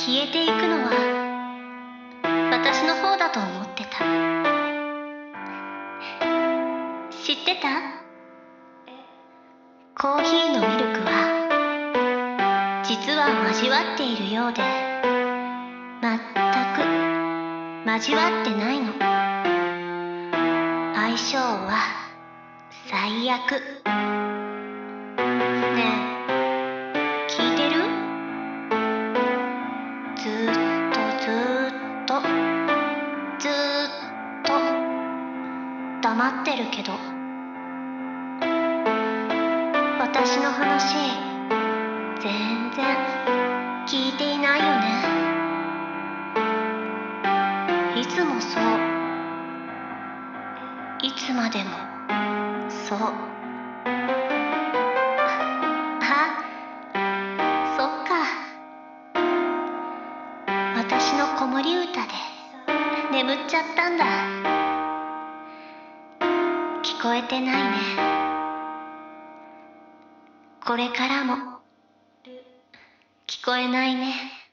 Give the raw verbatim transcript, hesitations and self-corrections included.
消えていくのは私の方だと思ってた。知ってた？コーヒーのミルクは実は交わっているようで、まったく交わってないの。相性は最悪。ねえ、聞いてる？ずーっとずーっとずーっと黙ってるけど、私の話全然聞いていないよね。いつもそう、いつまでもそう。あ、そっか。私の子守歌で眠っちゃったんだ。聞こえてないね。これからも聞こえないね。